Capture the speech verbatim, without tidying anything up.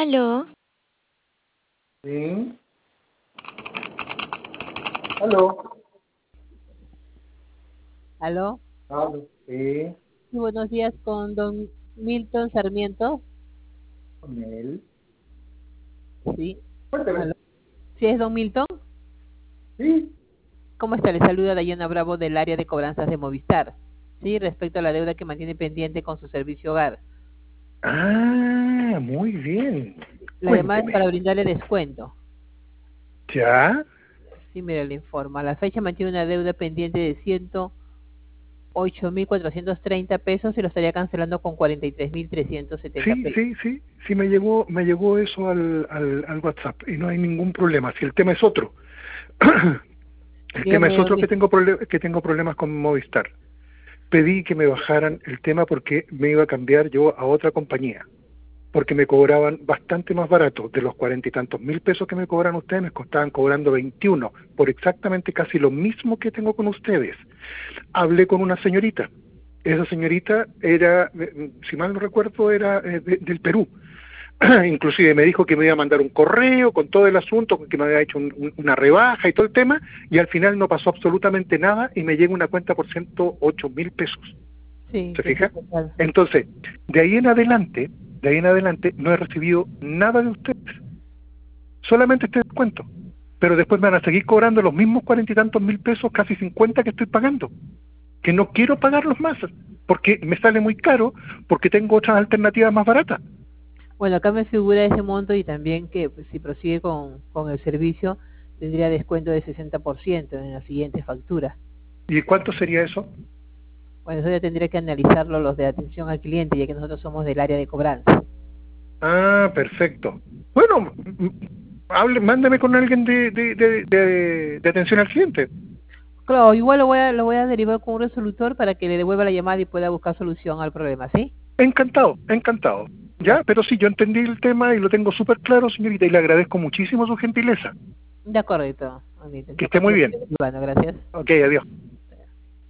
Aló, Sí, aló, Aló, aló, sí, sí, buenos días con don Milton Sarmiento. con él. Sí, Cuénteme. aló. ¿Sí es don Milton? Sí. ¿Cómo está? Le saluda Dayana Bravo del área de cobranzas de Movistar. Sí, respecto a la deuda que mantiene pendiente con su servicio hogar. Ah, muy bien. La llamada es Cuénteme. para brindarle descuento. ¿Ya? Sí, mire, le informo. A la fecha mantiene una deuda pendiente de ciento ocho mil cuatrocientos treinta pesos y lo estaría cancelando con cuarenta y tres mil trescientos setenta Sí, pesos. sí, sí, sí me llegó, me llegó eso al, al, al WhatsApp y no hay ningún problema. Si el tema es otro, el tema es Dígame, don otro que Milton. tengo prole- que tengo problemas con Movistar. Pedí que me bajaran el tema porque me iba a cambiar yo a otra compañía, porque me cobraban bastante más barato. De los cuarenta y tantos mil pesos que me cobran ustedes, me estaban cobrando veintiuno, por exactamente casi lo mismo que tengo con ustedes. Hablé con una señorita. Esa señorita era, eh, si mal no recuerdo, era eh, de- del Perú. Inclusive me dijo que me iba a mandar un correo con todo el asunto, que me había hecho un- un- una rebaja y todo el tema, y al final no pasó absolutamente nada y me llega una cuenta por ciento ocho mil pesos. Sí, ¿Se que sí, fija? total. Entonces, de ahí en adelante, de ahí en adelante no he recibido nada de ustedes, solamente este descuento. Pero después me van a seguir cobrando los mismos cuarenta y tantos mil pesos, casi cincuenta que estoy pagando, que no quiero pagarlos más, porque me sale muy caro, porque tengo otras alternativas más baratas. Bueno, acá me figura ese monto y también que pues, si prosigue con, con el servicio tendría descuento de sesenta por ciento en la siguiente factura. ¿Y cuánto sería eso? Bueno, eso ya tendría que analizarlo los de atención al cliente, ya que nosotros somos del área de cobranza. Ah, perfecto. Bueno, m- m- hable, mándame con alguien de, de, de, de- de atención al cliente. Claro, igual lo voy a, lo voy a derivar con un resolutor para que le devuelva la llamada y pueda buscar solución al problema, ¿sí? Encantado, encantado. Ya, Ya, pero sí, yo entendí el tema y lo tengo súper claro, señorita, y le agradezco muchísimo su gentileza. de acuerdo, en Que todo esté caso, muy lo bien. estoy derivando, gracias. Ok, adiós.